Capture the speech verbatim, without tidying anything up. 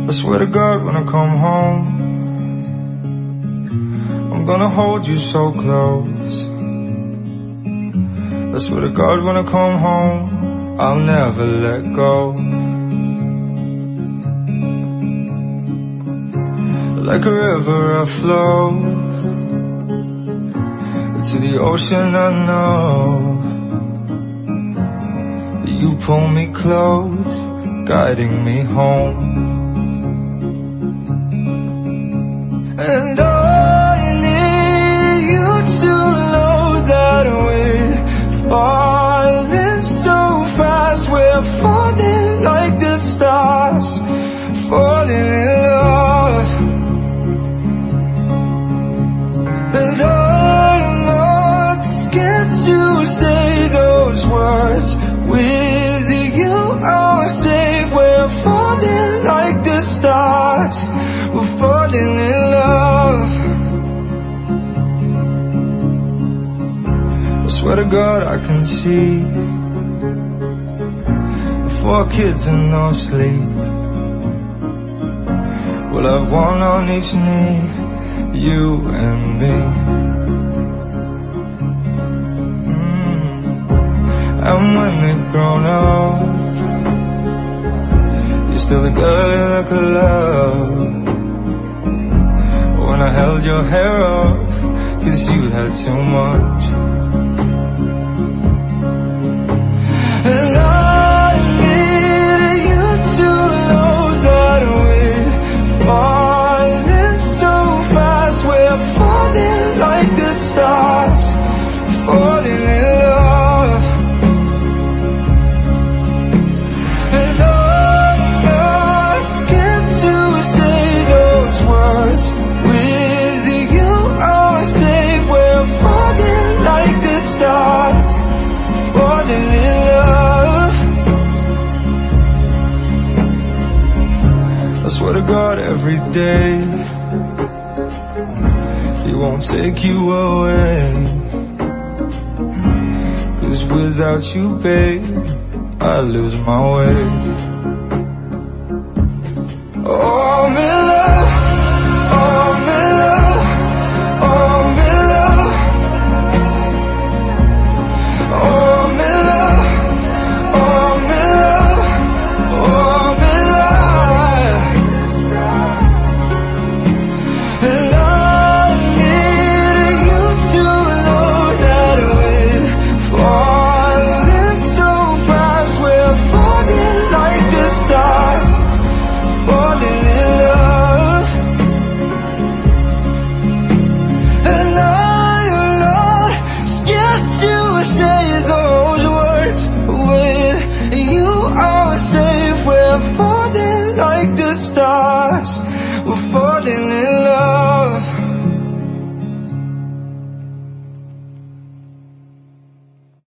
I swear to God when I come home, I'm gonna hold you so close. I swear to God when I come home, I'll never let go. Like a river I flow to the ocean. I know that you pull me close, guiding me home. And I need you to know that we're falling so fast. We're falling like the stars, falling in love. And I'm not scared to say those words. With you I'm safe. We're falling like the stars, we're falling in love. I swear to God I can see the four kids and no sleep. We'll have one on each knee, you and me. mm. And when they've grown up, you're still the girl that could love. When I held your hair up, 'cause you had too much. And I need you to know that we're falling so fast. We're falling like the stars, falling in love. And I'm not scared to say those words. With you I'm safe. We're falling like the stars, falling in love. I swear to God every day He won't take you away, 'cause without you, babe, I lose my way. Oh, I'm in love, oh, I'm in love, oh, I'm in love, oh, I'm in love, oh, I'm in love, oh, I'm in love. And I need you to know that we're falling so fast. We're falling like the stars, falling in love. And I'm not scared to say those words. With you I'm safe. We're falling like the stars, we're falling